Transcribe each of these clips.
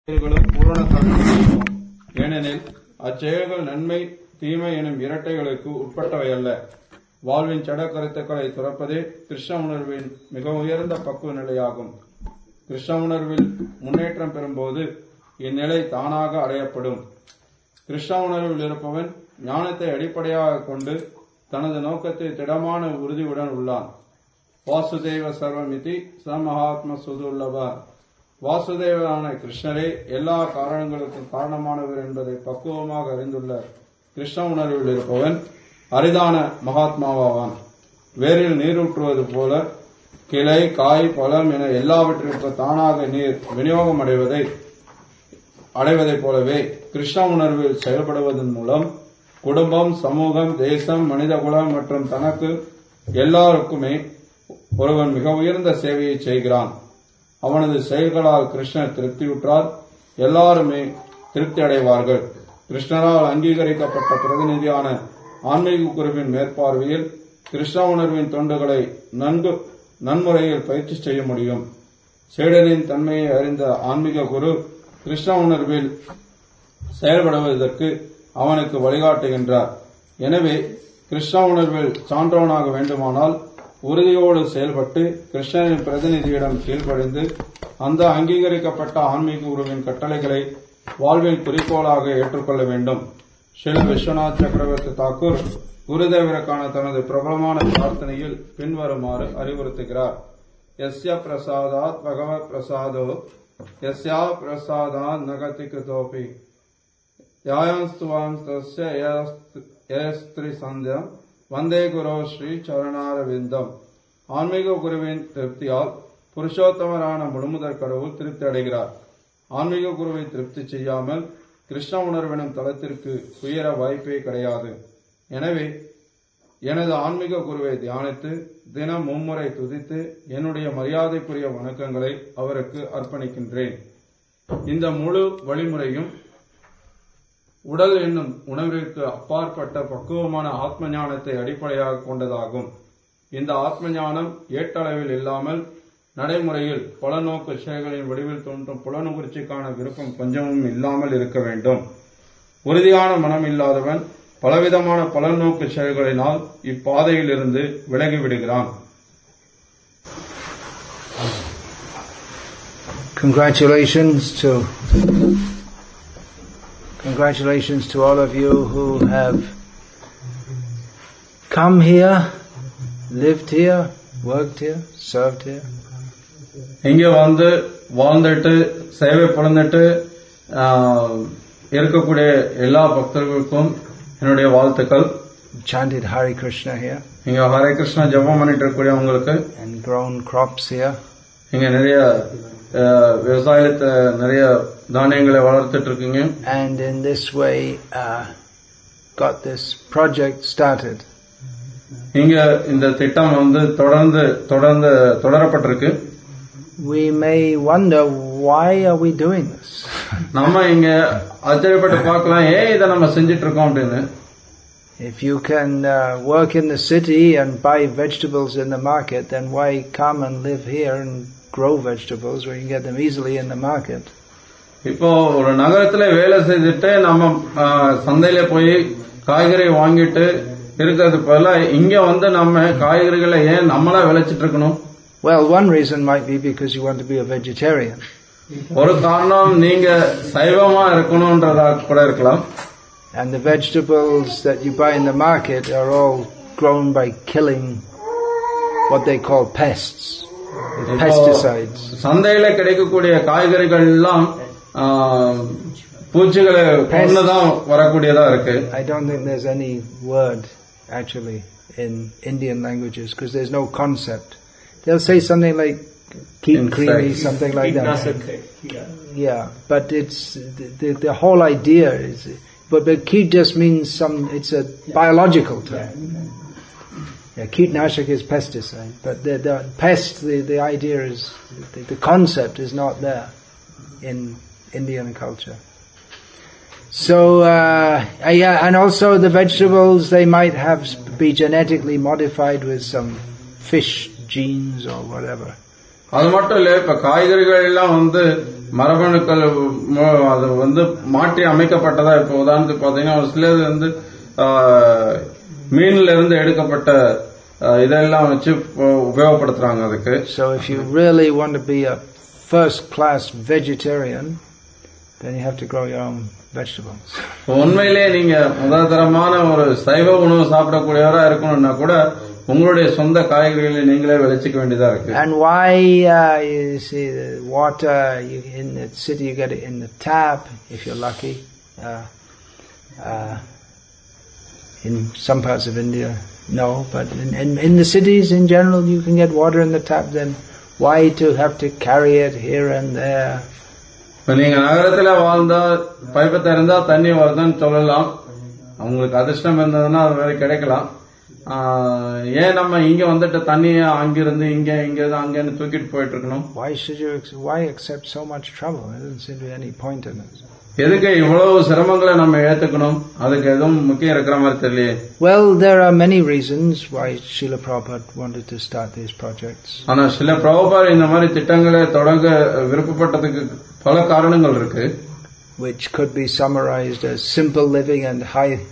செயல்களும் பூரண தகுதியும். ஏனெனில் அச்செயல்கள் நன்மை தீமை எனும் இரட்டைகளுக்கு உட்பட்டவை அல்ல. வாழ்வின் சட கருத்துக்களை துறப்பதே கிருஷ்ண உணர்வின் மிக உயர்ந்த பக்குவ நிலையாகும். கிருஷ்ண உணர்வில் முன்னேற்றம் பெறும்போது இந்நிலை தானாக அடையப்படும். கிருஷ்ண உணர்வில் இருப்பவன் ஞானத்தை அடிப்படையாக கொண்டு தனது நோக்கத்தை திடமான உறுதியுடன் உள்ளான். வாசுதேவ சர்வமிதி சமஹாத்ம சுதுல்லப. வாசுதேவரான கிருஷ்ணரே எல்லா காரணங்களுக்கும் காரணமானவர் என்பதை பக்குவமாக அறிந்துள்ள கிருஷ்ண உணர்வில் இருப்பவன் அரிதான மகாத்மாவான். வேரில் நீரூற்றுவது போல கிளை காய் பழம் என எல்லாவற்றிற்கும் தானாக நீர் விநியோகம் அடைவதைப் போலவே கிருஷ்ண உணர்வில் செயல்படுவதன் மூலம் குடும்பம், சமூகம், தேசம், மனிதகுலம் மற்றும் தனக்கு எல்லாருக்குமே ஒருவன் மிக உயர்ந்த சேவையை செய்கிறான். அவனது செயல்களால் கிருஷ்ணர் திருப்தியுற்றால் எல்லாருமே திருப்தி அடைவார்கள். கிருஷ்ணரால் அங்கீகரிக்கப்பட்ட பிரதிநிதியான ஆன்மீக குருவின் மேற்பார்வையில் கிருஷ்ண உணர்வின் தொண்டுகளை நன்முறையில் பயிற்சி செய்ய முடியும். சீடனின் தன்மையை அறிந்த ஆன்மீக குரு கிருஷ்ண உணர்வில் செயல்படுவதற்கு அவனுக்கு வழிகாட்டுகின்றார். எனவே கிருஷ்ண உணர்வில் சான்றோனாக வேண்டுமானால் உறுதியோடு செயல்பட்டு கிருஷ்ணரின் பிரதிநிதியிடம் கீழ்ப்படிந்து அந்த அங்கீகரிக்கப்பட்ட ஆன்மீக குருவின் கட்டளைகளை வாழ்வில் குறிக்கோளாக ஏற்றுக்கொள்ள வேண்டும். ஸ்ரீ விஸ்வநாத் சக்கரவர்த்தி தாக்கூர் குருதேவருக்கான தனது பிரபலமான பிரார்த்தனையில் பின்வருமாறு அறிவுறுத்துகிறார். யஸ்ய பிரசாதாத் பகவத் பிரசாதோ யஸ்யா பிரசாதாத் நகதி கிருதோபி யாயஸ்துவாம் தஸ்ய யஸ்த்ரி சந்தியம் வந்தே குரு ஸ்ரீ சரணாரவிந்தம். ஆன்மீக குருவின் திருப்தியால் புருஷோத்தமரான முழுமுதற் கடவுள் திருப்தி அடைகிறார். ஆன்மீக குருவை திருப்தி செய்யாமல் கிருஷ்ண உணர்வெனும் தளத்திற்கு உயர வாய்ப்பே கிடையாது. எனவே எனது ஆன்மீக குருவை தியானித்து தினம் மும்முறை துதித்து என்னுடைய மரியாதைக்குரிய வணக்கங்களை அவருக்கு அர்ப்பணிக்கின்றேன். இந்த முழு வழிமுறையும் உடல் என்னும் உணர்விற்கு அப்பாற்பட்ட பக்குவமான ஆத்ம ஞானத்தை அடிப்படையாக கொண்டதாகும். இந்த ஆத்ம ஞானம் ஏட்டளவில் இல்லாமல் நடைமுறையில் பலநோக்கு செயல்களின் வடிவில் தோன்றும் புலனுணர்ச்சிக்கான விருப்பம் கொஞ்சமும் இல்லாமல் இருக்க வேண்டும். உறுதியான மனம் இல்லாதவன் பலவிதமான பலநோக்கு செயல்களினால் இப்பாதையில் இருந்து விலகிவிடுகிறான். Congratulations to all of you who have come here, lived here, worked here, served here. இங்க வந்து வாழ்ந்துட்டு சேவை புரிந்துட்டு இருக்கக்கூடிய எல்லா பக்தர்களுக்கும் என்னுடைய வாழ்த்துக்கள். Chanted Hare Krishna here. இங்க ஹரே கிருஷ்ணா ஜபம் பண்ணிட்டு இருக்கக்கூடிய உங்களுக்கு. And grown crops here. இங்க நிறைய விவசாயத்தை நிறைய தானியங்களை வளர்த்துட்டு இருக்கீங்க. And in this way got this project started. இங்க இந்த திட்டம் வந்து தொடரப்பட்டிருக்கு. We may wonder why are we doing this? நம்ம இங்க ஆச்சரியப்பட்டு பார்க்கலாம், ஏன் இதை நம்ம செஞ்சிட்டு இருக்கோம் அப்படின்னு. If you can work in the city and buy vegetables in the market, then why come and live here and grow vegetables where you can get them easily in the market? இப்போ ஒரு நகரத்துல வேலை செய்துட்டு நம்ம சந்தையில போய் காய்கறி வாங்கிட்டு இருக்கிறது போல இங்க வந்து நம்ம காய்கறிகளை ஏன் நம்மளா விளைச்சிட்டு இருக்கணும்? Well, one reason might be because you want to be a vegetarian. ஒரு காரணம் நீங்க சைவமா இருக்கணும்ன்றதா கூட இருக்கலாம். And the vegetables that you buy in the market are all grown by killing what they call pests, pesticides. சந்தையில கிடைக்கக்கூடிய காய்கறிகள் எல்லாம் பூச்சிகளை கொன்னுதான் வரக்கூடியதா இருக்கு. I don't think there's any word actually in Indian languages because there's no concept. They'll say something like keep creamy, something like that. Yeah, but it's the whole idea is, but keep just means it's a biological term. Yeah, Keetnashak is pesticide, but the pest, the idea is, the concept is not there in Indian culture. So, yeah, and also the vegetables, they might be genetically modified with some fish genes or whatever. அது மட்டும் இல்ல, இப்ப காய்கறிகள் எல்லாம் வந்து மரபணுக்கள் அது வந்து மாற்றி அமைக்கப்பட்டதா. இப்போ உதாரணத்துக்கு பாத்தீங்கன்னா ஒரு சிலது வந்து மீன்ல இருந்து எடுக்கப்பட்ட இதெல்லாம் வச்சு உபயோகப்படுத்துறாங்க அதுக்கு. So if you really want to be a first class vegetarian, then you have to grow your own vegetables. உண்மையிலேயே நீங்க முதல்தரமான ஒரு சைவ உணவு சாப்பிடக்கூடியவரா இருக்கணும்னா கூட உங்களுடைய சொந்த காய்கறிகளை நீங்களே விளைச்சிக்க வேண்டியதா இருக்கு. And why you see the water in the city, you get it in the tap if you're lucky. In some parts of India, no, but in the cities in general you can get water in the tap. Then why to have to carry it here and there? நீங்க நகரத்துல வாழ்ந்தா பைப்பை திறந்தா தண்ணி வருதுன்னு சொல்லலாம். உங்களுக்கு அதிர்ஷ்டம் இருந்ததுன்னா அது வேற கிடைக்கலாம். ஏன் நம்ம இங்க வந்துட்டு தண்ணியை அங்கிருந்து இங்க அங்கன்னு தூக்கிட்டு போயிட்டு இருக்கணும்? Why accept so much trouble? There doesn't seem to be any point in it. எதுக்கு இவ்வளவு சிரமங்களை நம்ம ஏத்துக்கணும்? அதுக்கு எதுவும் முக்கியம் இருக்கிற மாதிரி தெரியலையே. Well, there are many reasons why Srila Prabhupada wanted to start these projects. ஆனா ஸ்ரீல பிரபுபாத் இந்த மாதிரி திட்டங்களை தொடங்க விருப்பப்பட்டதுக்கு பல காரணங்கள் இருக்கு. Which could be summarized as simple living and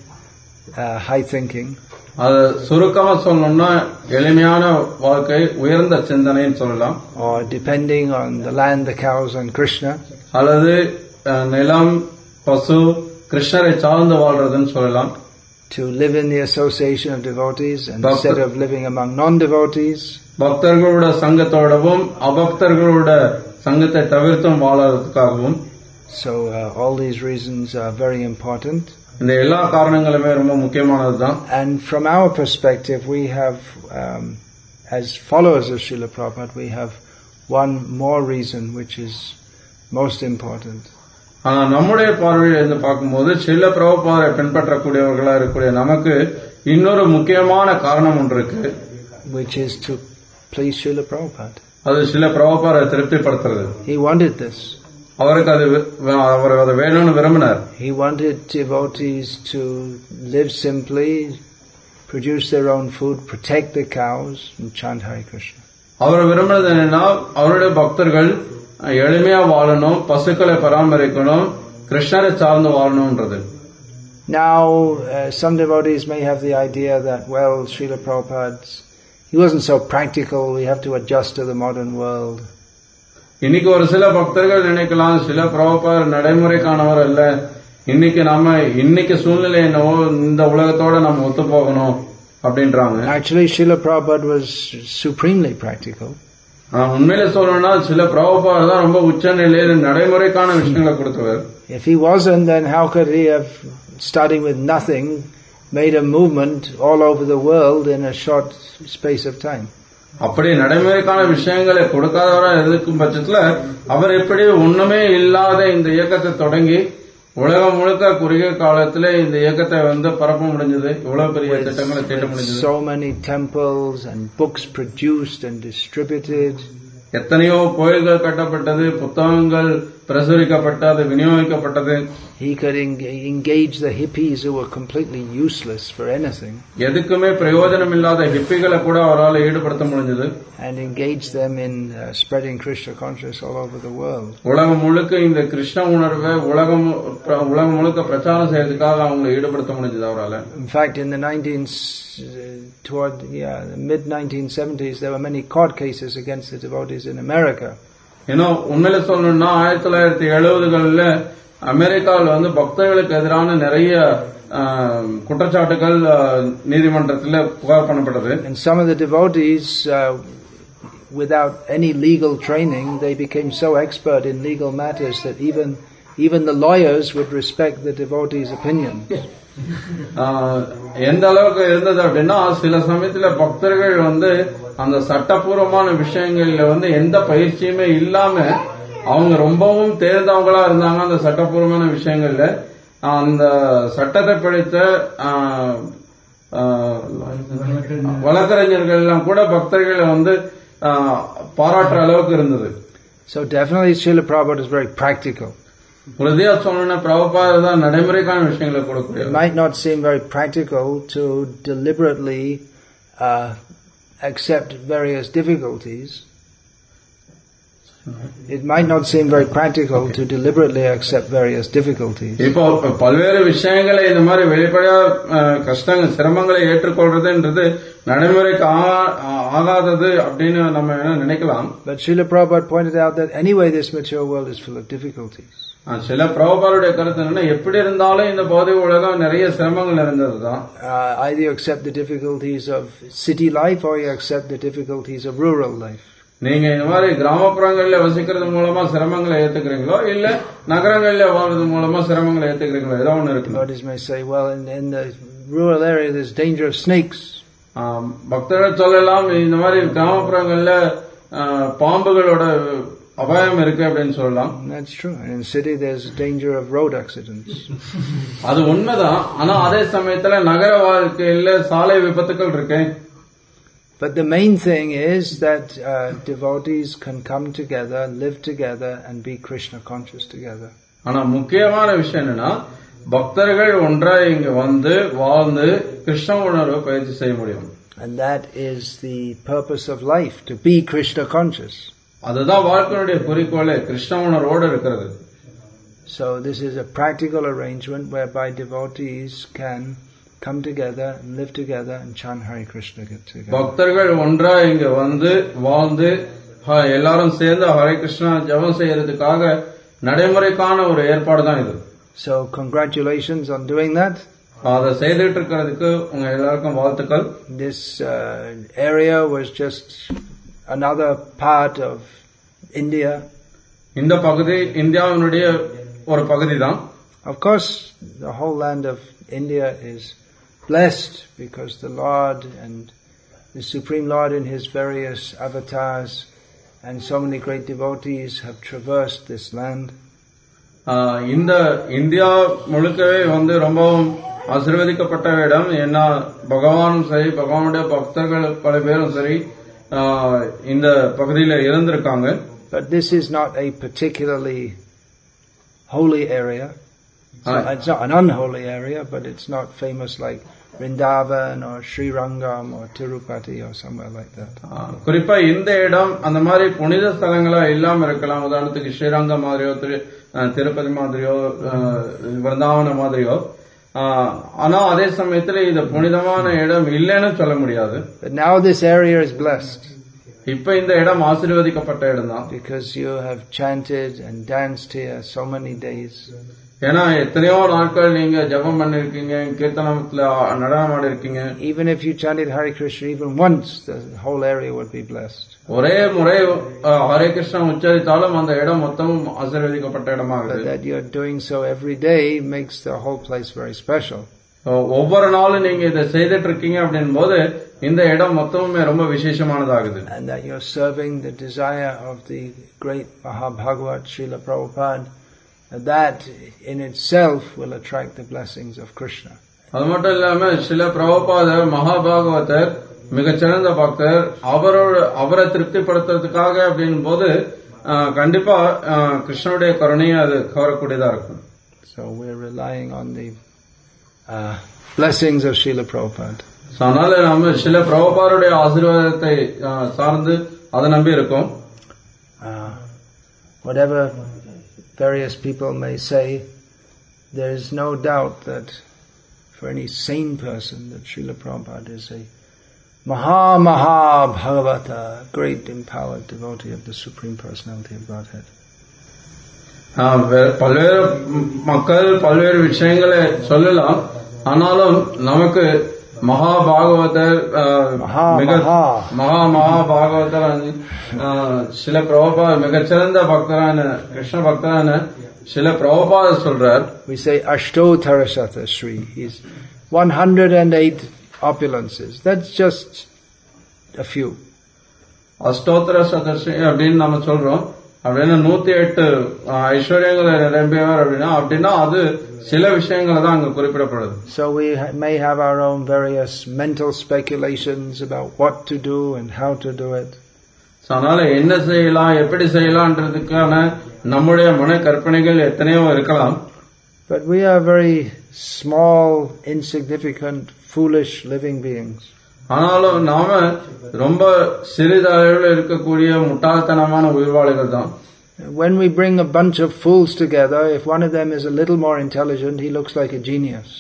high thinking. அது சுருக்கமா சொல்லணும்னா எளிமையான வாழ்க்கை, உயர்ந்த சிந்தனைன்னு சொல்லலாம். Or depending on the land, the cows and Krishna. அல்லது நிலம், பசு, கிருஷ்ணரை சார்ந்து வாழ்றதுன்னு சொல்லலாம். To live in the association of devotees instead of living among non-devotees. பக்தர்களோட சங்கத்தோடவும் அபக்தர்களோட சங்கத்தை தவிர்த்தும் வாழறதுக்காகவும். So all these reasons are very important. இந்த எல்லா காரணங்களுமே ரொம்ப முக்கியமானதுதான். And from our perspective, we have, as followers of Srila Prabhupada, we have one more reason which is most important. ஆனா நம்முடைய பார்வையில் இருந்து பார்க்கும்போது ஸ்ரீல பிரபுபாதை பின்பற்றக்கூடியவர்களா இருக்கக்கூடிய நமக்கு இன்னொரு முக்கியமான காரணம் ஒன்று இருக்கு. Which is to please Srila Prabhupada. அது ஸ்ரீல பிரபுபாதை திருப்திப்படுத்துறது. He wanted this. அவருக்கு அது வேணும்னு விரும்பினார். He wanted devotees to live simply, produce their own food, protect the cows, and chant Hare Krishna. அவர் விரும்பினது என்னன்னா அவருடைய பக்தர்கள் எளிமையா வாழணும், பசுக்களை பராமரிக்கணும், கிருஷ்ணரை சார்ந்து வாழணும்ன்றது. Now, some devotees may have the idea that, well, Srila Prabhupada, he wasn't so practical, we have to adjust to the modern world. இன்னைக்கு ஒரு சில பக்தர்கள் நினைக்கலாம், சில பிரபுபாத நடைமுறைக்கானவர் அல்ல, இன்னைக்கு சூழ்நிலை என்னவோ இந்த உலகத்தோட நம்ம ஒத்து போகணும் அப்படின்றாங்க. Actually, Srila Prabhupada was supremely practical. உண்மையில சொல்லணும்னா சில பிரபுபாத தான் ரொம்ப உச்ச நிலையில நடைமுறைக்கான விஷயங்களை கொடுத்தவர். If he wasn't, then how could he have, starting with nothing, made a movement all over the world in a short space of time? அப்படி நடைமுறைக்கான விஷயங்களை கொடுக்காதவரா இருக்கும் பட்சத்துல அவர் எப்படி ஒண்ணுமே இல்லாத இந்த இயக்கத்தை தொடங்கி உலகம் முழுக்க குறுகிய காலத்துல இந்த இயக்கத்தை பரப்ப முடிஞ்சது, இவ்வளவு பெரிய திட்டங்களை தீட்ட முடிஞ்சது. So many temples and books produced and distributed. எத்தனையோ கோயில்கள் கட்டப்பட்டது, புத்தகங்கள் பிரசுரிக்கப்பட்டது, விநியோகிக்கப்பட்டது. He could engage the hippies who were completely useless for anything. எதுக்குமே பிரயோஜனம் இல்லாத ஹிப்பிகளை கூட அவரால் ஈடுபடுத்த முடிஞ்சது. And engage them in spreading Krishna consciousness all over the world. உலகம் முழுக்க இந்த கிருஷ்ண உணர்வை உலகம் முழுக்க பிரச்சாரம் செய்யறதுக்காக அவங்களை ஈடுபடுத்த முடிஞ்சது அவரால. In fact, in the mid 1970s, there were many court cases against the devotees in America. உண்மையில சொல்லணும்னா 1970களில் அமெரிக்காவில் பக்தர்களுக்கு எதிரான நிறைய குற்றச்சாட்டுகள் நீதிமன்றத்தில் புகார் பண்ணப்பட்டது. And some of the devotees, without any legal training, they became so expert in legal matters that even the lawyers would respect the devotees' opinions. எந்த அளவுக்கு இருந்தது அப்படின்னா சில சமயத்துல பக்தர்கள் அந்த சட்டப்பூர்வமான விஷயங்கள்ல எந்த பயிற்சியுமே இல்லாம அவங்க ரொம்பவும் தேர்ந்தவங்களா இருந்தாங்க. அந்த சட்டப்பூர்வமான விஷயங்கள்ல அந்த சட்டத்தை படித்த வழக்கறிஞர்கள் எல்லாம் கூட பக்தர்களை பாராட்டுற அளவுக்கு இருந்தது. So definitely Srila Prabhupada is very practical. உறுதியா சொல்லணும்னா பிரபுபாத தான் நடைமுறைக்கான விஷயங்களை கொடுக்கக்கூடிய. It might not seem very practical to deliberately accept various difficulties. It might not seem very practical to deliberately accept various difficulties. இப்போ பல்வேறு விஷயங்களை இந்த மாதிரி வெளிப்படையா கஷ்டங்கள் சிரமங்களை ஏற்றுக்கொள்றதுன்றது நடைமுறைக்கு ஆகாதது அப்படின்னு நம்ம நினைக்கலாம். But Srila Prabhupada pointed out that anyway this material world is full of difficulties. சில பிரபுபாதுடைய கருத்து என்னன்னா எப்படி இருந்தாலும் இந்த பௌதிக உலகம் நிறைய சிரமங்கள் இருந்ததுதான். Either you accept the difficulties of city life or you accept the difficulties of rural life. நீங்க இந்த மாதிரி கிராமப்புறங்கள்ல வசிக்கிறது மூலமா சிரமங்களை ஏத்துக்கிறீங்களோ இல்ல நகரங்கள்ல வாழ்றது மூலமா சிரமங்களை ஏத்துக்கிறீங்களோ ஏதோ ஒண்ணு இருக்கு. Devotees may say, well, in the rural area there's danger of snakes. பக்தர்கள் சொல்லலாம் இந்த மாதிரி கிராமப்புறங்கள்ல பாம்புகளோட அபாயம் இருக்கு அப்படின்னு சொல்லலாம். That's true. In city there's danger of road accidents. அது உண்மைதான். ஆனா அதே சமயத்துல நகர வாழ்க்கையில சாலை விபத்துக்கள் இருக்கு. But the main thing is that devotees can come together, live together and be Krishna conscious together. ஆனா முக்கியமான விஷயம் என்னன்னா பக்தர்கள் ஒன்றாய் இங்க வந்து வாழ்ந்து கிருஷ்ண உணர்வை பயிற்சி செய்ய முடியும். And that is the purpose of life, to be Krishna conscious. அதுதான் வாழ்க்கையுடைய குறிக்கோளே, கிருஷ்ண உணர்வோடு இருக்கிறது. So this is a practical arrangement whereby devotees can come together and live together and chant Hare Krishna together. பக்தர்கள் ஒன்றா இங்க வந்து வாழ்ந்து எல்லாரும் சேர்ந்து ஹரே கிருஷ்ணா ஜெபம் செய்யறதுக்காக நடைமுறைக்கான ஒரு ஏற்பாடு தான் இது. So congratulations on doing that. அதை செய்துட்டு இருக்கிறதுக்கு உங்க எல்லாருக்கும் வாழ்த்துக்கள். This area was just another part of India. இந்த பகுதி இந்தியாவினுடைய ஒரு பகுதி தான். Of course the whole land of India is blessed because the Lord and the Supreme Lord in His various avatars and so many great devotees have traversed this land. இந்த India முழுக்கவே வந்து ரொம்பவும் ஆசீர்வதிக்கப்பட்ட இடம். ஏன்னா பகவானும் சரி பகவானுடைய பக்தர்கள் பல பேரும் சரி இந்த பகுதியில இருந்திருக்காங்க. But this is not a particularly holy area. It's not an unholy area, but it's not famous like Vrindavan or Srirangam or Tirupati or somewhere like that. குறிப்பா இந்த இடம் அந்த மாதிரி புனித ஸ்தலங்களா இல்லாம இருக்கலாம். உதாரணத்துக்கு ஸ்ரீரங்கம் மாதிரியோ திருப்பதி மாதிரியோ விருந்தாவன மாதிரியோ. ஆனா அதே சமயத்துல இது புனிதமான இடம் இல்லைன்னு சொல்ல முடியாது. But now this area is blessed. இப்ப இந்த இடம் ஆசீர்வதிக்கப்பட்ட இடம் தான். Because you have chanted and danced here so many days. ஏன்னா எத்தனையோ நாட்கள் நீங்க ஜெபம் பண்ணிருக்கீங்க, கீர்த்தனத்துல நடனம் ஆடி இருக்கீங்க. Even if you chanted Hare Krishna even once, the whole area would be blessed. ஒரே முறை ஹரே கிருஷ்ணா உச்சரித்தாலும் அந்த இடம் மொத்தமும் ஆசீர்வதிக்கப்பட்ட இடமாகுது. That you are doing so every day makes the whole place very special. ஒவ்வொரு நாளும் நீங்க இதை செய்துட்டு இருக்கீங்க அப்படின் போது இந்த இடம் மொத்தமுமே ரொம்ப விசேஷமானதாகுது. And that you are serving the desire of the great Mahabhagavat Srila Prabhupada. That in itself will attract the blessings of Krishna. அது மட்டும் இல்லாம ஸ்ரீல பிரபுபாதர் மகாபாகவதர் மிகச்சிறந்த பக்தர், அவரை திருப்திப்படுத்துறதுக்காக அப்படின் போது கண்டிப்பா கிருஷ்ணனுடைய கருணையை அது கவரக்கூடியதா இருக்கும். So we're relying on the blessings of Srila Prabhupada. அதனால நம்ம ஸ்ரீல பிரபுபாதருடைய ஆசீர்வாதத்தை சார்ந்து அதை நம்பி இருக்கோம். Whatever various people may say, there is no doubt that for any sane person that Srila Prabhupada is a Maha Bhagavata, great empowered devotee of the Supreme Personality of Godhead. பல்வேறு மக்கள் பல்வேறு விஷயங்களை சொல்லலாம். ஆனாலும் நமக்கு மகாபாகவதர் மகாபாகவதர் சில பிரபுபாத மிகச்சிறந்த பக்தரான கிருஷ்ண பக்தரான சில பிரபுபாத சொல்றார். We say Ashtotara Shata Sri. He's 108 opulences. That's just a few. அஷ்டோத்தர சதஸ்ரீ அப்படின்னு நம்ம சொல்றோம். அப்படின்னா 108 ஐஸ்வர்யங்களை நிரம்பியவர் அப்படின்னா அது சில விஷயங்களை தான் அங்க குறிப்பிடப்படுது. So we may have our own various mental speculations about what to do and how to do it. அதனால என்ன செய்யலாம் எப்படி செய்யலாம்ன்றதுக்கான நம்முடைய மன கற்பனைகள் எத்தனையோ இருக்கலாம். But we are very small, insignificant, foolish living beings. ஆனாலும் நாம ரொம்ப சிறிதளவில் இருக்கக்கூடிய முட்டாள்தனமான உயிர்வாளிகள் தான். When we bring a bunch of fools together, if one of them is a little more intelligent, he looks like a genius.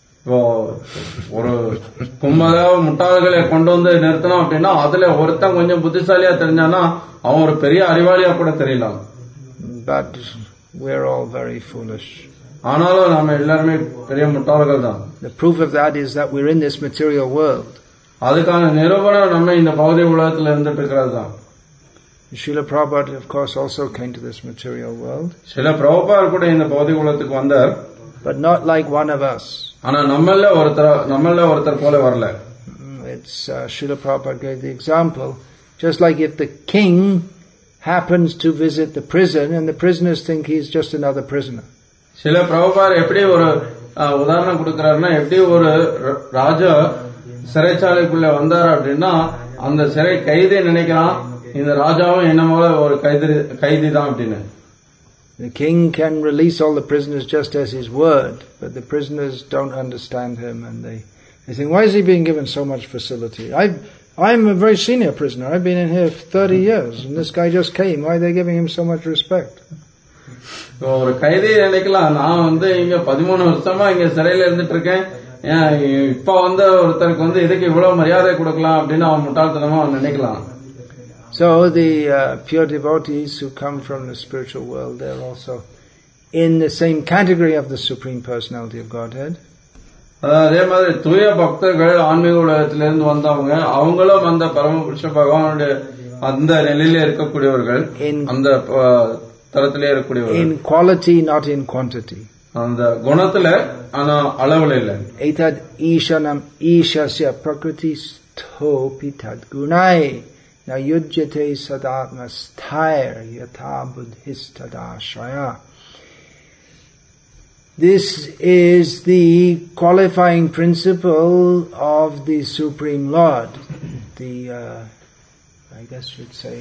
ஒரு கும்பல முட்டாள்களை கொண்டு வந்து நிறுத்தணும் அப்படின்னா அதுல ஒருத்தன் கொஞ்சம் புத்திசாலியா தெரிஞ்சானா அவன் ஒரு பெரிய அறிவாளியா கூட தெரியலாம். But we're all very foolish. ஆனாலும் நாம எல்லாருமே பெரிய முட்டாள்கள் தான். The proof of that is that we're in this material world. அதுக்கான நிரூபணம் நம்ம இந்த பௌதிக உலகத்துல இருந்துட்டு இருக்கிறது தான். Srila Prabhupada, of course, also came to this material world. Srila Prabhupada கூட இந்த பௌதிக உலகத்துக்கு வந்தார். But not like one of us. ஆனா நம்மள ஒருத்தர் போல வரல. It's Srila Prabhupada gave the example. Just like if the king happens to visit the prison and the prisoners think he's just another prisoner. Srila Prabhupada எப்படி ஒரு உதாரணம் கொடுக்கறாருன்னா எப்படி ஒரு ராஜா சிறைச்சாலைக்குள்ள வந்தார் அப்படின்னா அந்த சிறை கைதி நினைக்கிறான் இந்த ராஜாவும் என்ன போல ஒரு கைதி தான் அப்படின்னு. The king can release all the prisoners just as his word, but the prisoners don't understand him and they think, why is he being given so much facility? I'm a very senior prisoner. I've been in here for 30 years and this guy just came. Why are they giving him so much respect? ஒரு கைதி நினைக்கலாம் நான் இங்க 13 வருஷமா இங்க சிறையில இருந்துட்டு இருக்கேன். இப்ப ஒருத்தருக்கு இதுக்கு இவ்வளவு மரியாதை கொடுக்கலாம் அப்படின்னு அவன் முட்டாள்தனமா நினைக்கலாம். So the pure devotees who come from the spiritual world, they're also in the same category of the Supreme Personality of Godhead. அதே மாதிரி தூய பக்தர்கள் ஆன்மீக உலகத்திலிருந்து வந்தவங்க அவங்களும் அந்த பரமபுருஷ பகவானுடைய அந்த நிலையில இருக்கக்கூடியவர்கள், அந்த தரத்திலே இருக்கக்கூடியவர்கள். In quality, not in quantity. அந்த குணத்துல ஆனா அளவுல இல்ல. Etad ishanam ishasya prakriti-stho pitad gunai na yujyate sadatmasthayr yatha buddhistadashraya. This is the qualifying principle of the Supreme Lord. The, I guess you'd say,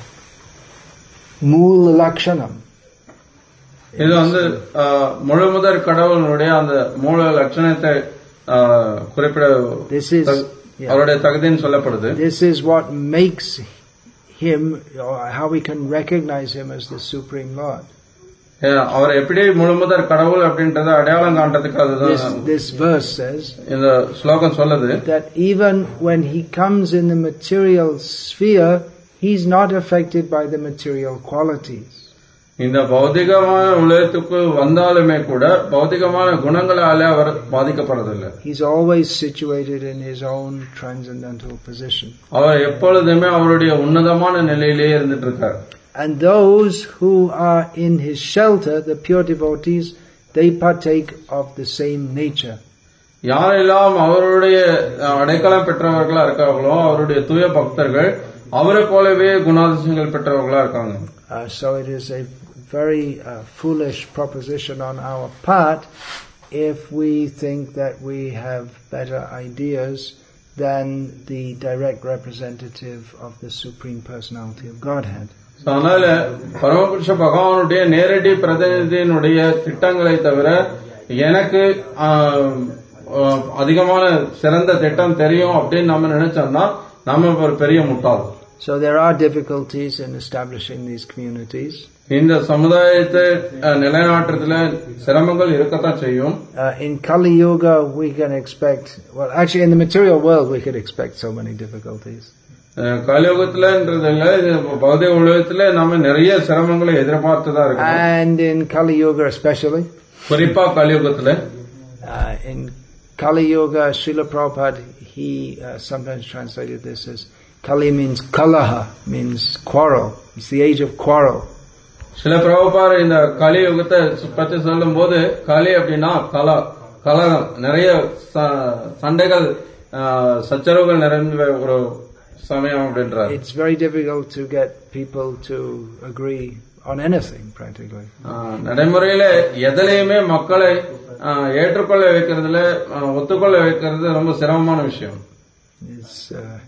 Moola Lakshanam. இது முழுமுதற் கடவுளுடைய அந்த மூல லட்சணத்தை குறிப்பிட அவருடைய தகுதின்னு சொல்லப்படுது. This is what makes him, or how we can recognize him as the Supreme Lord. அவர் எப்படி முழுமுதற் கடவுள் அப்படின்றத அடையாளம் காண்றதுக்கு அதுதான். This verse says, இந்த ஸ்லோகம் சொல்லுது, that even when he comes in the material sphere, he's not affected by the material qualities. இந்த பௌதிகமான உலகத்துக்கு வந்தாலுமே கூட பௌதிகமான குணங்களால அவர் பாதிக்கப்படுறதில்லை. He's always situated in his own transcendental position. அவர் எப்பொழுதுமே அவருடைய உன்னதமான நிலையிலே இருந்துட்டு இருக்கார். And those who are in his shelter, the pure devotees, they partake of the same nature. யாரெல்லாம் அவருடைய அடைக்கலம் பெற்றவர்களா இருக்காங்களோ அவருடைய தூய பக்தர்கள் அவரை போலவே குணாதிசயங்கள் பெற்றவர்களா இருக்காங்க. So it is a very foolish proposition on our part if we think that we have better ideas than the direct representative of the Supreme Personality of Godhead. அதனால பரமபுருஷ பகவானுடைய நேரடி பிரதிநிதியினுடைய திட்டங்களை தவிர எனக்கு அதிகமான சிறந்த திட்டம் தெரியும் அப்படின்னு நம்ம நினைச்சோம்னா நம்ம ஒரு பெரிய முட்டாள். So there are difficulties in establishing these communities. இந்த சமுதாயத்தை நிலைநாட்டுறதுல சிரமங்கள் இருக்கத்தான் செய்யும். In Kali Yuga we can expect, well actually in the material world we could expect so many difficulties. கலியுகத்திலன்றதுல பௌதிக உலகத்துல நாம நிறைய சிரமங்களை எதிர்பார்த்துதான் இருக்கோம். And in Kali Yuga especially, குறிப்பா கலியுகத்துல, in Kali Yuga Srila Prabhupada he sometimes translated this as Kali means kalaha, means quarrel. It's the age of quarrel. Srila Prabhupada இந்த கலியுகத்தை பற்றி சொல்லும் போது கலி அப்படின்னா கலகம், நிறைய சண்டைகள் சச்சரவுகள் நிறைந்த ஒரு சமயம் அப்படின்றார். It's very difficult to get people to agree on anything practically. நடைமுறையில எதிலையுமே மக்களை ஏற்றுக்கொள்ள வைக்கிறதுல ஒத்துக்கொள்ள வைக்கிறது ரொம்ப சிரமமான விஷயம். It's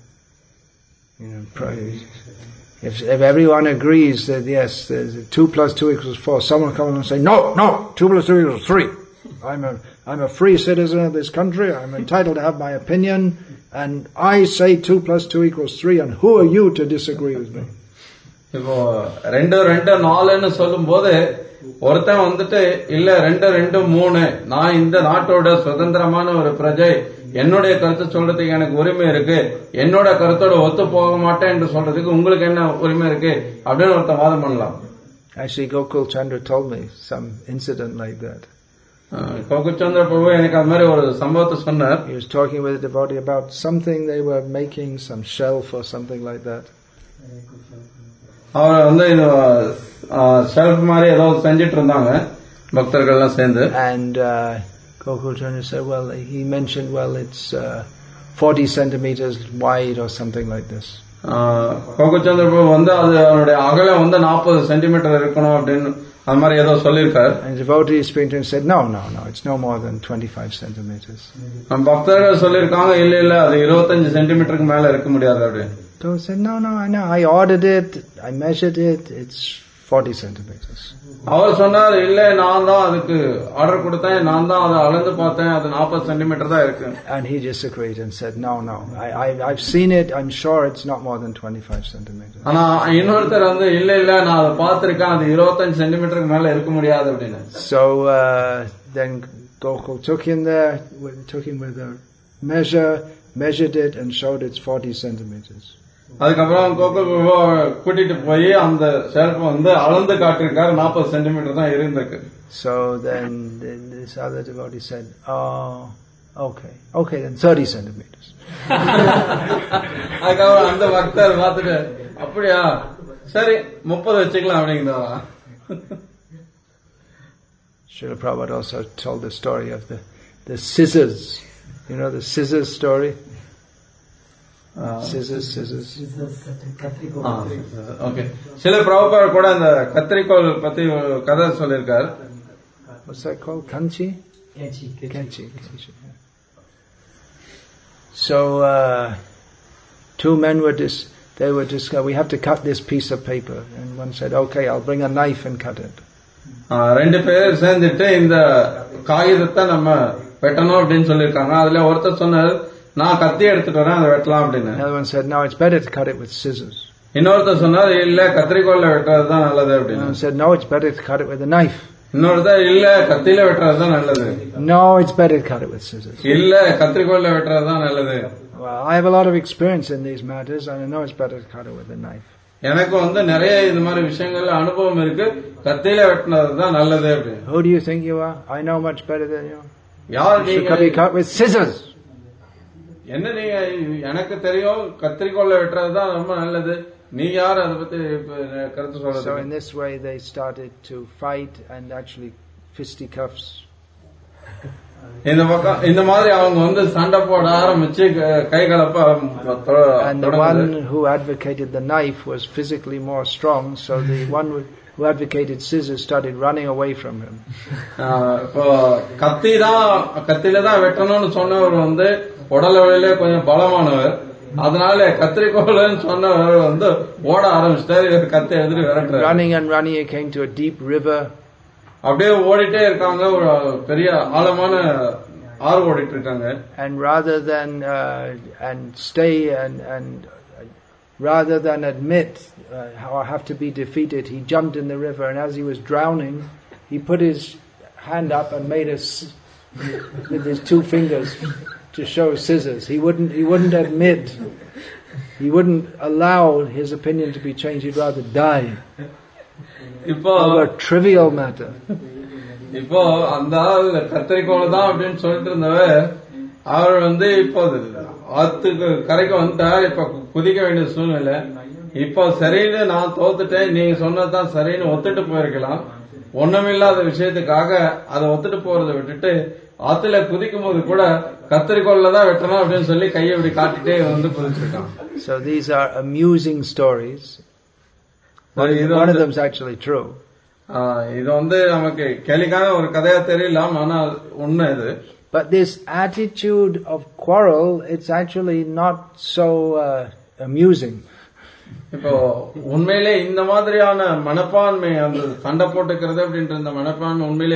if everyone agrees that yes, 2 + 2 = 4, someone comes and say no, 2 + 2 = 3. I'm a free citizen of this country. I'm entitled to have my opinion. And I say 2 plus 2 equals 3, and who are you to disagree with me? இப்போ 2 2 4ன்னு சொல்லும் போது ஒருத்தன் வந்துட்டு இல்ல 2 2 3 நான் இந்த நாட்டோட சுதந்திரமான ஒரு பிரஜை, என்னுடைய கருத்து சொல்றதுக்கு எனக்கு உரிமை இருக்கு, என்னோட கருத்தோட ஒத்து போக மாட்டேன் என்று சொல்றதுக்கு உங்களுக்கு என்ன உரிமை இருக்கு அப்படின்னு ஒருத்தன் வாதம் பண்ணலாம். Actually, Gokul Chandra told me some incident like that. Gokul சந்திர பிரபு எனக்கு அது மாதிரி ஒரு சம்பவத்தை சொன்னார். He was talking with a devotee about something they were making, some shelf or something like that. அவர் வந்து இது ஷெல்ஃப் மாதிரி ஏதோ செஞ்சிட்டு இருந்தாங்க பக்தர்கள் எல்லாம் சேர்ந்து. And Gokul Chandra said, well, he mentioned, well, it's 40 centimeters wide or something like this. Gokul சந்திர பிரபு வந்து அது அவருடைய அகலம் வந்து 40 சென்டிமீட்டர் இருக்கணும் அப்படின்னு அது மாதிரி ஏதோ சொல்லியிருக்காரு. And the devotee speaking to him said, no, it's no more than 25 centimeters. பக்தர்கள் சொல்லியிருக்காங்க இல்ல அது 25 சென்டிமீட்டருக்கு மேல இருக்க முடியாது அப்படின்னு. So he said, no, I know, I ordered it, I measured it, it's 40 centimeters. அவர் சொன்னார் இல்ல நான் தான் அதுக்கு ஆர்டர் கொடுத்தேன், நான் தான் அதை அளந்து பார்த்தேன், அது 40 சென்டிமீட்டர் தான் இருக்கு. And he disagreed and said, no, I've seen it, I'm sure it's not more than 25 centimeters. ஆனா இன்னொருத்தர் வந்து இல்ல நான் அதை பார்த்திருக்கேன், அது 25 சென்டிமீட்டருக்கு மேல இருக்க முடியாது அப்படின்னு. So then Gokul took him with a measured it and showed it's 40 centimeters. அதுக்கப்புறம் கோகுல் கூட்டிட்டு போய் அந்த ஷெல்ஃப் வந்து அளந்து காட்டிருக்காரு, 40 சென்டிமீட்டர் தான் இருந்திருக்கு. So then this other devotee said, okay then 30 centimeters. அதுக்கப்புறம் அந்த பக்தர் பார்த்துட்டு அப்படியா சரி 30 வச்சுக்கலாம் அப்படிங்கிறதா. Srila Prabhupada also told the story of the scissors. You know the scissors story? Scissors. Okay. சில பிரபுபாத கூட அந்த கத்திரிக்கோல் பத்தி கதை சொல்லிருக்கார். What's that called? Kanchi? Kanchi. So two men were we have to cut this piece of paper, and one said, okay, I'll bring a knife and cut it. ரெண்டு பேர் சேர்ந்துட்டு இந்த காகிதத்தை நம்ம வெட்டணும் அப்படின்னு சொல்லிருக்காங்க. அதுல ஒருத்தர் சொன்னார் நான் கத்தி எடுத்துட்டு வரேன் அதை வெட்டலாம் அப்படின்னு. Another one said, no, it's better to cut it with scissors. இன்னொருத்தர் சொன்னார் இல்ல கத்திரிக்கோல்ல வெட்டுறதுதான் நல்லது அப்படின்னு. Another one said, no, it's better to cut it with a knife. இன்னொருத்தர் இல்ல கத்தியில வெட்டுறதுதான் நல்லது. No, it's better to cut it with scissors. இல்ல கத்திரிக்கோல்ல வெட்டுறதுதான் நல்லது. Well, I have a lot of experience in these matters, and I know it's better to cut it with a knife. எனக்கு வந்து நிறைய இது மாதிரி விஷயங்கள்ல அனுபவம் இருக்கு, கத்தியில வெட்டினதுதான் நல்லது அப்படின்னு. Who do you think you are? I know much better than you. யார் நீங்க? Should be cut with scissors. என்ன நீங்க எனக்கு தெரியும் கத்திரிக்கோல்ல வெட்டுறதுதான் ரொம்ப நல்லது, நீ யார் அதை பத்தி கருத்து சொல்றது? So in this way they started to fight and actually fisticuffs. இந்த மாதிரி அவங்க வந்து சண்டை போட ஆரம்பிச்சு கை கலப்ப. And the one who advocated the knife was physically more strong, so the one who advocated scissors started running away from him. இப்போ கத்தில தான் வெட்டணும்னு சொன்னவர் வந்து உடல் வழியிலே கொஞ்சம் பலமானவர், அதனால கத்திரிக்கோல்னு சொன்னவர் வந்து ஓட ஆரம்பிச்சிட்டாரு, கத்தி எடுத்துட்டு விரட்டுறாரு. Running and running, he came to a deep river. அப்படியே ஓடிட்டே இருக்காங்க, ஒரு பெரிய ஆழமான ஆறு ஓடிட்டு இருக்காங்க. And rather than and stay and rather than admit how I have to be defeated, he jumped in the river, and as he was drowning, he put his hand up and made with his two fingers to show scissors. He wouldn't admit, he wouldn't allow his opinion to be changed. He'd rather die over a trivial matter. இப்போ அந்த ஆள் கத்திரிக்கோள் தான் அப்படின்னு சொல்லிட்டு இருந்தவர் அவர் வந்து இப்போ ஆத்துக்கு கரைக்கு வந்துட்டார், இப்ப குதிக்க வேண்டிய சூழ்நிலை. இப்போ சரின்னு நான் தோத்துட்டேன், நீங்க சொன்னதுதான் சரின்னு ஒத்துட்டு போயிருக்கலாம், ஒண்ணுமில்லாத விஷயத்துக்காக அதை ஒத்துட்டு போறதை விட்டுட்டு ஆத்துல குதிக்கும் போது கூட கத்திரிக்கோல்ல தான் வெட்டணும் அப்படின்னு சொல்லி கையை இப்படி காட்டிட்டே வந்து குதிச்சிருக்கான். So these are amusing stories. One of them is actually true. இது வந்து நமக்கு கேலிக்கான ஒரு கதையா தெரியலாம், ஆனா உண்மை இது. But this attitude of quarrel, it's actually not so amusing. இப்போ உண்மையிலே இந்த மாதிரியான மனப்பான்மை, அந்த சண்டை போட்டுக்கிறது அப்படின்ற இந்த மனப்பான்மை உண்மையிலே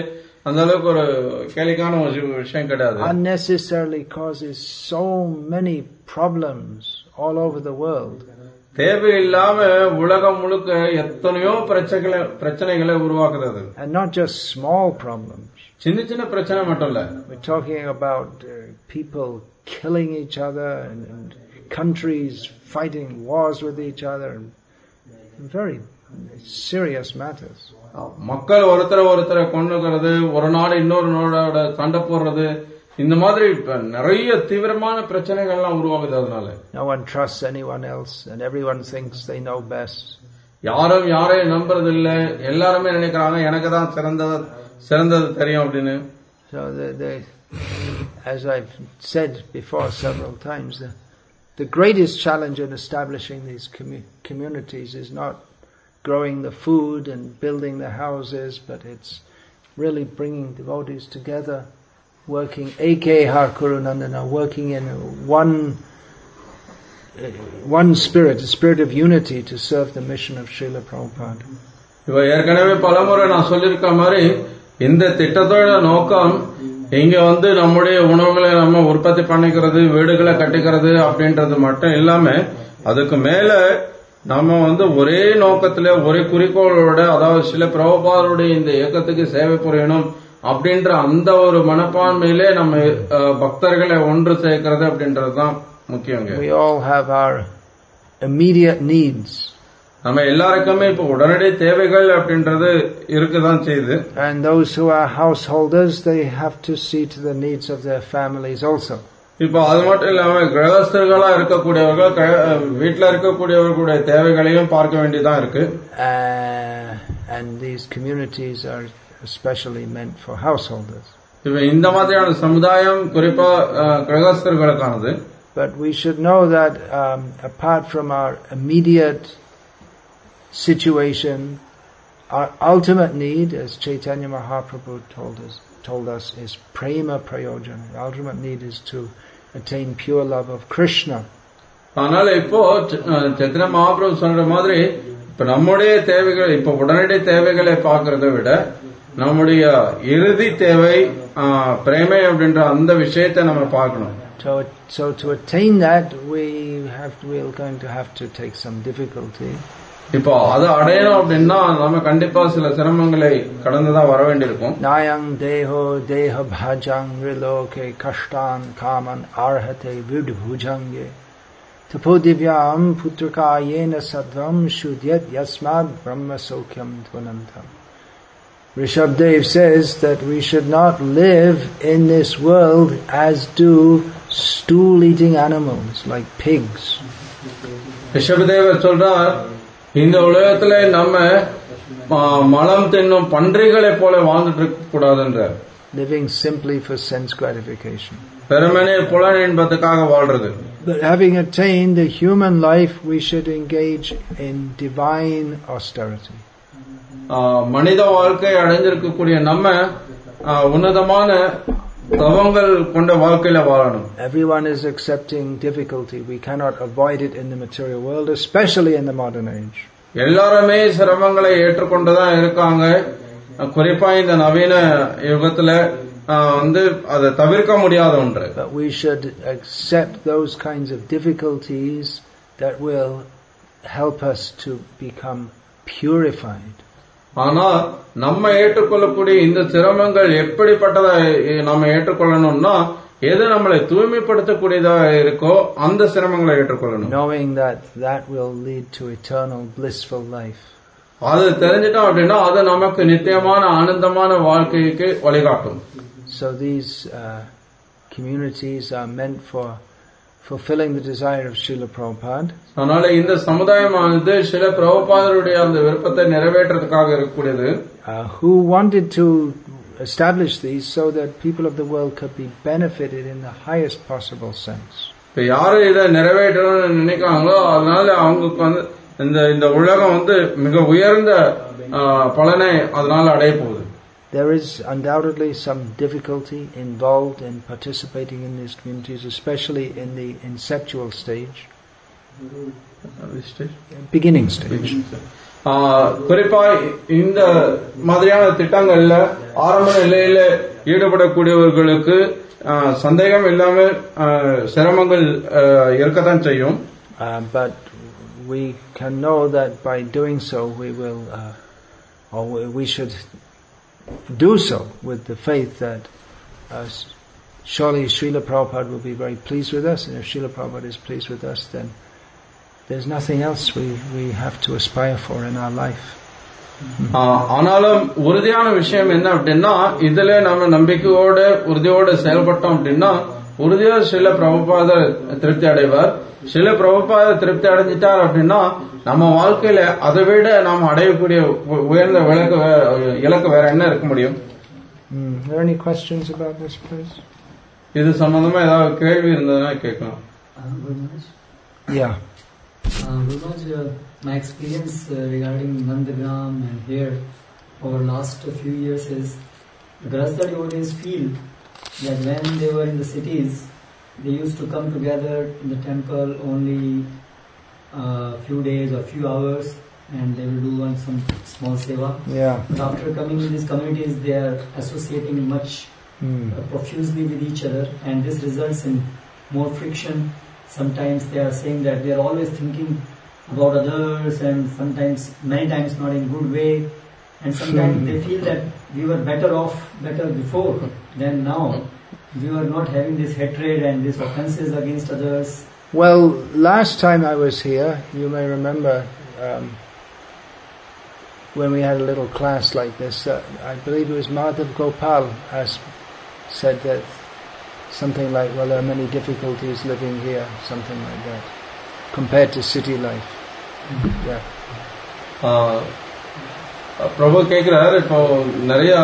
அந்த அளவுக்கு ஒரு கேலிக்கான ஒரு விஷயம் கிடையாது. Unnecessarily causes so many problems all over the world. தேவையில்லாம உலகம் முழுக்க எத்தனையோ பிரச்சனைகளை உருவாக்குறது. And not just small problems. சின்ன சின்ன பிரச்சனை மட்டும் இல்ல. We're talking about people killing each other and countries fighting wars with each other. Very serious matters. மக்கள் ஒருத்தரை கொன்னுகிறது, ஒரு நாடு இன்னொரு நாடோட சண்டை போடுறது, இந்த மாதிரி நிறைய தீவிரமான பிரச்சனைகள்லாம் உருவாகுது. அதனால no one trusts anyone else and everyone thinks they know best. யாரும் யாரையும் நம்புறது இல்ல, எல்லாருமே நினைக்கிறாங்க எனக்கு தான் சிறந்தது தெரியும் அப்படின்னு. So as I've said before several times, the greatest challenge in establishing these communities is not growing the food and building the houses, but it's really bringing devotees together, working Eke Har Kurunandana, working in one spirit, a spirit of unity to serve the mission of Srila Prabhupada. இவ ஏற்கனவே பலமுறை நான் சொல்லியிருக்க மாதிரி இந்த திட்டத்தோட நோக்கம் இங்க நம்முடைய உணவுகளை நம்ம உற்பத்தி பண்ணிக்கிறது, வீடுகளை கட்டிக்கிறது அப்படின்றது மட்டும் இல்லாம அதுக்கு மேல நம்ம ஒரே நோக்கத்துல ஒரே குறிக்கோளோட, அதாவது சில பிரபுபாதருடைய இந்த இயக்கத்துக்கு சேவை புரியணும் அப்படின்ற அந்த ஒரு மனப்பான்மையிலே நம்ம பக்தர்களை ஒன்று சேர்க்கிறது அப்படின்றதுதான் முக்கியம். We all have our immediate needs. நம்ம எல்லாருக்குமே இப்ப உடனடி தேவைகள் அப்படின்றது இருக்குதான் செய்யுது. And those who are householders, they have to see to the needs of their families also. இப்ப அது மட்டும் இல்லாம கிரகஸ்தர்களா இருக்கக்கூடியவர்கள் வீட்டுல இருக்கக்கூடியவர்களுடைய தேவைகளையும் பார்க்க வேண்டியதான் இருக்கு. And these communities are especially meant for householders. இப்ப இந்த மாதிரியான சமுதாயம் குறிப்பா கிரகஸ்தர்களுக்கானது. But we should know that apart from our immediate situation, our ultimate need, as Chaitanya Mahaprabhu told us, is prema prayojana. The ultimate need is to attain pure love of Krishna. அதனால இப்போ சைத்தன்ய மகாபிரபு சொல்ற மாதிரி இப்ப நம்முடைய தேவைகள், இப்ப உடனடி தேவைகளை பார்க்கறதை விட நம்முடைய இறுதி தேவை பிரேமை அப்படின்ற அந்த விஷயத்தை நம்ம பார்க்கணும். So to attain that, we're going to have to take some difficulty. இப்போ அதை அடையணும் அப்படின்னா நம்ம கண்டிப்பா சில சிரமங்களை கடந்துதான் வர வேண்டியிருக்கும். Nayang deho deha bhajang riloke kashtan kaman arhate vidbhujange tapodivyam putrakayena sadvam shudyat yasmad brahma sokyam dvanantam. Rishabdev says that we should not live in this world as do stool-eating animals like pigs. ரிஷபதேவ சொல்றார், இந்த உலகத்துல நம்ம மலம் தின்னும் பன்றிகளை போல வாழ்ந்துட்டு இருக்க கூடாதுன்ற. Living simply for sense gratification. பெருமனே புலன் இன்பத்துக்காக வாழ்றது. But having attained the human life, we should engage in divine austerity. மனித வாழ்க்கை அடைஞ்சிருக்கக்கூடிய நம்ம உன்னதமான தவங்கள் கொண்ட வாழ்க்கையில வாழணும். Everyone is accepting difficulty. We cannot avoid it in the material world, especially in the modern age. எல்லாருமே சிரமங்களை ஏற்றுக்கொண்டுதான் இருக்காங்க. குறிப்பா இந்த நவீன யுகத்துல அதை தவிர்க்க முடியாத ஒன்று. But we should accept those kinds of difficulties that will help us to become purified. ஆனா நம்ம ஏற்றுக்கொள்ளக்கூடிய இந்த சிரமங்கள் எப்படிப்பட்டதா நம்ம ஏற்றுக்கொள்ளணும்னா எது நம்மளை தூய்மைப்படுத்தக்கூடியதா இருக்கோ அந்த சிரமங்களை ஏற்றுக்கொள்ளணும். Knowing that will lead to eternal blissful life. அது தெரிஞ்சிட்டோம் அப்படின்னா அது நமக்கு நித்தியமான ஆனந்தமான வாழ்க்கைக்கு வழிகாட்டும். So these communities are meant for fulfilling the desire of Srila Prabhupada. அதனால இந்த சமுதாயமானது ஸ்ரீல பிரபுபாதருடைய அந்த விருப்பத்தை நிறைவேற்றதுக்காக இருக்கக்கூடியது. Who wanted to establish these so that people of the world could be benefited in the highest possible sense. இப்ப யாரு இதை நிறைவேற்றணும்னு நினைக்கிறாங்களோ அதனால அவங்களுக்கு இந்த உலகம் மிக உயர்ந்த பலனை அதனால அடைய போகுது. There is undoubtedly some difficulty involved in participating in these communities, especially in the inceptual stage. Beginning stage. குறிப்பா இந்த மாதிரியான திட்டங்கள்ல ஆரம்ப நிலையில ஈடுபடக்கூடியவர்களுக்கு சந்தேகம் இல்லாமல் சிரமங்கள் இருக்கத்தான் செய்யும். But we can know that by doing so we will, or we should do so with the faith that surely Srila Prabhupada will be very pleased with us, and if Srila Prabhupada is pleased with us, then there's nothing else we have to aspire for in our life. ஆனாலும் உறுதியான விஷயம் என்ன அப்படின்னா, இதுல நம்ம நம்பிக்கையோட உறுதியோட செயல்பட்டோம் அப்படின்னா உறுதியா ஸ்ரீல பிரபுபாத திருப்தி அடைவார். ஸ்ரீல பிரபுபாத திருப்தி அடைஞ்சிட்டார் அப்படின்னா நம்ம வாழ்க்கையில அதை விட நாம் அடையக்கூடிய உயர்ந்த இலக்கு வேற என்ன இருக்க முடியும்? Are there any questions about this, please? இது சம்பந்தமா ஏதாவது கேள்வி இருந்ததுன்னா கேட்கலாம். Yeah. My experience regarding Nandagram and here over last few years is Grahastha devotees feel that when they were in the cities, they used to come together in the temple only few days or few hours, and they will do some small seva. Yeah. But after coming in these communities, they are associating much profusely with each other, and this results in more friction. Sometimes they are saying that they are always thinking about others, and sometimes, many times not in good way, and sometimes they feel that we were better before than now. We were not having this hatred and these offenses against others. Well, last time I was here, you may remember when we had a little class like this, I believe it was Madhav Gopal said that something like, well, there are many difficulties living here, something like that, compared to city life. Yeah. பிரபு கேட்கிறார், இப்போ நிறைய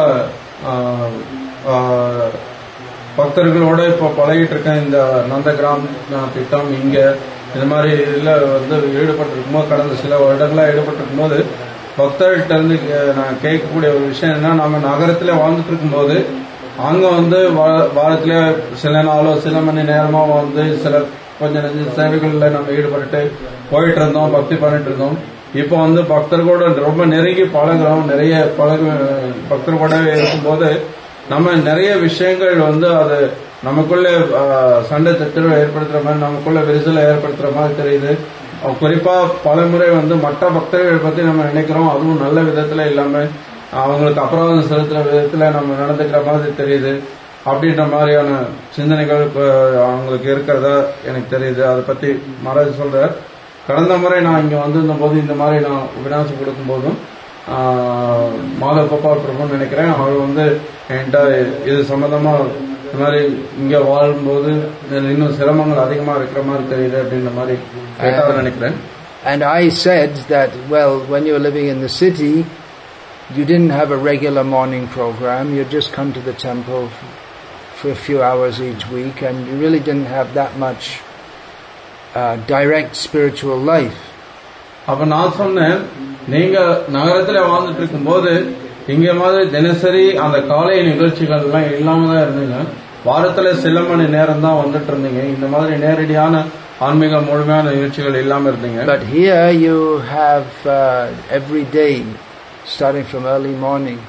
பக்தர்களோட இப்போ பழகிட்டு இருக்கேன். இந்த நந்தகிராம் திட்டம் இங்க இந்த மாதிரி இதுல ஈடுபட்டிருக்கும் போது, கடந்த சில வருடங்களா ஈடுபட்டிருக்கும் போது பக்தர்கிட்ட இருந்து நான் கேட்கக்கூடிய ஒரு விஷயம் என்ன, நம்ம நகரத்துல வாழ்ந்துட்டு இருக்கும் போது அங்க வாரத்துல சில நாளோ சில மணி நேரமா சில கொஞ்சம் நெஞ்ச சேவைகள்ல நம்ம ஈடுபட்டு போயிட்டு இருந்தோம், பக்தி பண்ணிட்டு இருந்தோம். இப்போ பக்தர்களோட ரொம்ப நெருங்கி பழகிறோம். நிறைய பக்தர்களோட இருக்கும்போது நம்ம நிறைய விஷயங்கள் அது நமக்குள்ள சண்டை சச்சரவை ஏற்படுத்துற மாதிரி, நமக்குள்ள விரிசலை ஏற்படுத்துற மாதிரி தெரியுது. குறிப்பா பல முறை மற்ற பக்தர்கள் பத்தி நம்ம நினைக்கிறோம், அதுவும் நல்ல விதத்துல இல்லாம அவங்களுக்கு அபராதம் செலுத்துற விதத்துல நம்ம நடந்துக்கிற மாதிரி தெரியுது. அப்படின்ற மாதிரியான சிந்தனைகள் அவங்களுக்கு இருக்கிறதா எனக்கு தெரியுது. அதை பத்தி மகாராஜ் சொல்ற, கடந்த முறை நான் இங்க வந்திருந்த போது இந்த மாதிரி நான் வினாசம் கொடுக்கும் போதும் மாதவ் கோபால் பிரபு நினைக்கிறேன், அவர் என்கிட்ட இது சம்பந்தமா இந்த மாதிரி இங்க வாழும்போது இன்னும் சிரமங்கள் அதிகமா இருக்கிற மாதிரி தெரியுது அப்படின்ற மாதிரி கேட்டாதான் நினைக்கிறேன். And I said that, well, when you were living in the city, you didn't have a regular morning program. You just come to the temple for a few hours each week, and you really didn't have that much direct spiritual life. அப்ப நான் சொன்னேன், நீங்க நகரத்துல வாழ்ந்துட்டு இருக்கும் போது இங்க மாதிரி தினசரி அந்த காலை நிகழ்ச்சிகள் எல்லாம் இல்லாம தான் இருந்தீங்க. வாரத்துல சில மணி நேரம் தான் வந்துட்டு இருந்தீங்க. இந்த மாதிரி நேரடியான ஆன்மீக முழுமையான நிகழ்ச்சிகள் இல்லாம இருந்தீங்க. But here you have every day, starting from early morning,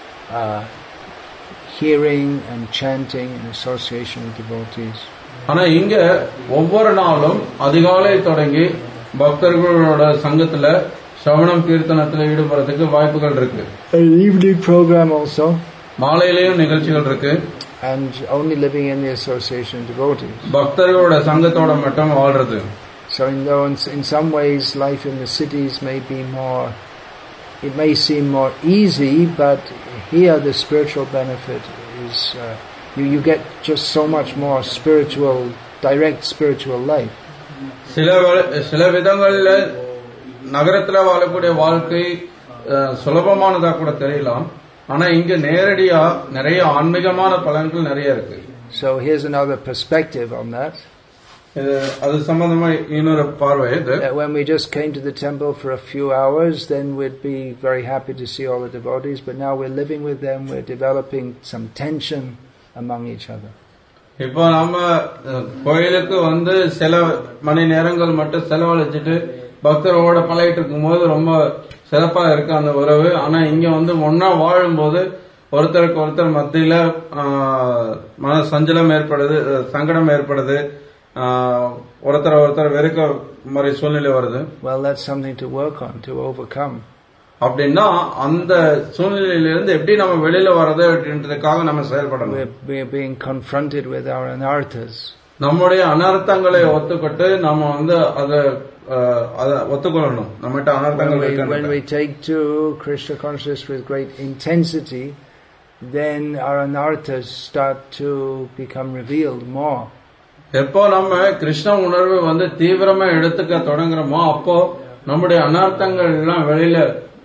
hearing and chanting in association with devotees. ஆனா இங்க ஒவ்வொரு நாளும் அதிகாலை தொடங்கி பக்தர்களோட சங்கத்துல சவணம் கீர்த்தனத்துல ஈடுபடுறதுக்கு வாய்ப்புகள் இருக்கு. An evening program also. மாலையிலேயும் நிகழ்ச்சிகள் இருக்கு. And only living in the association of devotees. பக்தர்களோட சங்கத்தோட மட்டும் வாழ்றது. So in some ways life in the cities may be more, it may seem more easy, but here the spiritual benefit is you get just so much more spiritual, direct spiritual life. சில விதங்கள்ல நகரத்துல வாழக்கூடிய வாழ்க்கை சுலபமானதா கூட தெரியலாம். ஆனா இங்க நேரடியா நிறைய ஆன்மீகமான பலன்கள் நிறைய இருக்கு. So here's another perspective on that. அது சம்பந்தமா இன்னொரு பார்வை. When we just came to the temple for a few hours, then we'd be very happy to see all the devotees, but now we're living with them, we're developing some tension among each other. இப்போ நம்ம கோயிலுக்கு சில மணி நேரங்கள் மட்டும் செலவழிச்சிட்டு பக்தரோட பழகிட்டு இருக்கும்போது ரொம்ப சிறப்பா இருக்கு அந்த உறவு. ஆனா இங்க வந்து ஒன்னா வாழும்போது ஒருத்தருக்கு ஒருத்தர் மத்தியில மன சஞ்சலம் ஏற்படுது, சங்கடம் ஏற்படுது, ஒருத்தர் ஒருத்தர் வெறுக்க மாதிரி சூழ்நிலை வருது. Well, that's something to work on, to overcome. அப்படின்னா அந்த சூழ்நிலையிலிருந்து எப்படி நம்ம வெளியில வர்றது அப்படின்றதுக்காக நம்ம செயல்படணும். We're being confronted with our anarthas. நம்முடைய அனர்த்தங்களை ஒத்துக்கிட்டு நம்ம வந்து அதை ஒத்துக்கொள்ளணும். நம்மகிட்ட அனர்த்தங்கள் when we take to Krishna consciousness with great intensity, then our anarthas start to become revealed more. எப்போ நம்ம கிருஷ்ண உணர்வு வந்து தீவிரமா எடுத்துக்க தொடங்குறோமோ அப்போ நம்முடைய அனர்த்தங்கள் எல்லாம் வெளியில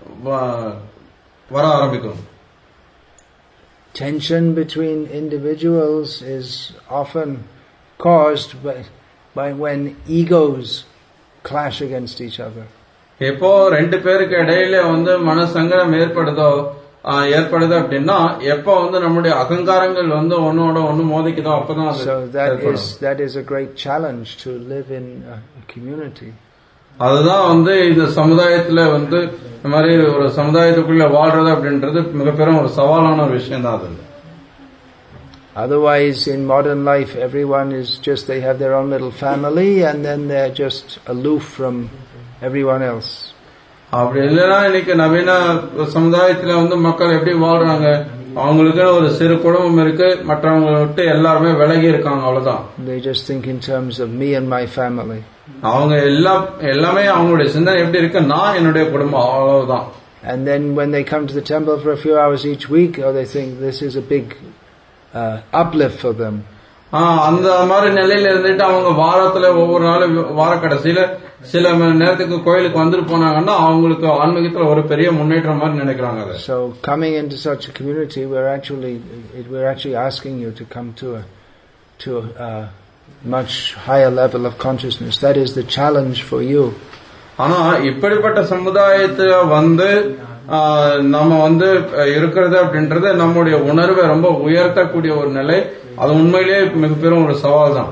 வர ஆரம்பிக்கும். Tension between individuals is often caused by when egos clash against each other. எப்போ ரெண்டு பேருக்கு இடையில வந்து மனசங்கடம் ஏற்படுது அப்படின்னா எப்போ வந்து நம்முடைய அகங்காரங்கள் வந்து ஒன்னோட ஒன்னு மோதிக்குதோ அப்பதான். So that is a great challenge to live in a community. அதுதான் வந்து இந்த சமுதாயத்துல வந்து இந்த மாதிரி ஒரு சமுதாயத்துக்குள்ள வாழ்றது அப்படின்றது மிகப்பெரும் ஒரு சவாலான ஒரு விஷயம் தான் அது. Otherwise, in modern life, everyone is just, they have their own little family and then they're just aloof from everyone else. அப்படி இல்லைன்னா இன்னைக்கு நவீன சமுதாயத்துல வந்து மக்கள் எப்படி வாழ்றாங்க, அவங்களுக்கு ஒரு சிறு குடும்பம் இருக்கு, மற்றவங்களை விட்டு எல்லாருமே விலகி இருக்காங்க, அவ்வளவுதான். They just think in terms of me and my family. அவங்க எல்லாமே அவங்களுடைய சிந்தனை எப்படி இருக்கு, நான் என்னுடைய குடும்பம், அவ்வளவுதான். And then when they come to the temple for a few hours each week, or they think this is a big uplift for them. அந்த மாதிரி நிலையில இருந்துட்டு அவங்க வாரத்துல ஒவ்வொரு நாளும் வார கடைசியில சில நேரத்துக்கு கோயிலுக்கு வந்துட்டு போனாங்கன்னா அவங்களுக்கு ஆன்மீகத்துல ஒரு பெரிய முன்னேற்றம் மாதிரி நினைக்கிறாங்க. So coming into such a community, we're actually asking you to come to a much higher level of consciousness. That is the challenge for you. ஆனா இப்படிப்பட்ட சமுதாயத்துல வந்து நம்ம வந்து இருக்கிறது அப்படின்றது நம்முடைய உணர்வை ரொம்ப உயர்த்தக்கூடிய ஒரு நிலை. அது உண்மையிலேயே மிகப்பெரும் ஒரு சவால் தான்.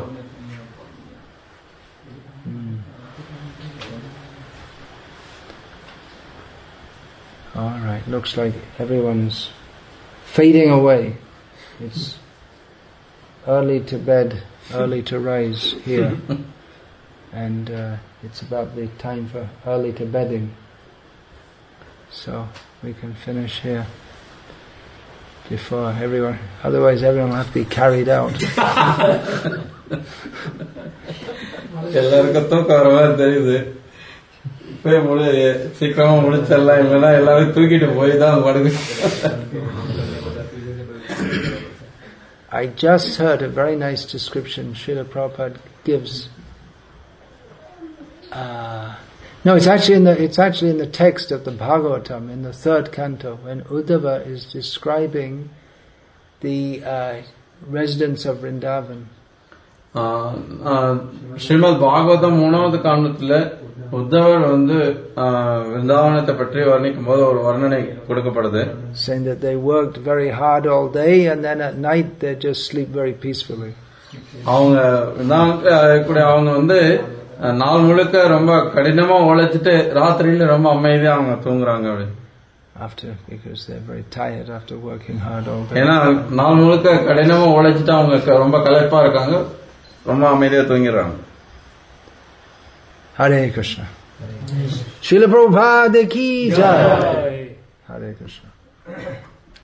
All right, looks like everyone's fading away. It's early to bed, early to rise here, and it's about the time for early to bedding. So we can finish here before everyone, otherwise everyone will have to be carried out. எல்லாருக்கும் தூக்கம் வர மாதிரி தெரியுது. சீக்கிரமா முடிச்சிடலாம், இல்லைன்னா எல்லாரும் தூக்கிட்டு போய் தான் படுது. I just heard a very nice description Srila Prabhupada gives. No, it's actually in the text of the Bhagavatam in the 3rd canto when Uddhava is describing the residents of Vrindavan. Srimad Bhagavatam 3வது காண்டத்துல உத்தவர் வந்து விருந்தாவனத்தை பற்றி வர்ணிக்கும் போது ஒரு வர்ணனை கொடுக்கப்படுது. Saying that they worked very hard all day and then at night they just sleep very peacefully. அவங்க வந்து நாள் முழுக்க ரொம்ப கடினமா உழைச்சிட்டு ராத்திரியில ரொம்ப அமைதியா அவங்க தூங்குறாங்க. Because they're very tired after working hard all day. ஏன்னா நாள் முழுக்க கடினமா உழைச்சிட்டு அவங்க ரொம்ப களைப்பா இருக்காங்க, ரொம்ப அமைதியா தூங்கிடுறாங்க. Hare Krishna. Srila Prabhupada ki jai. Hare Krishna.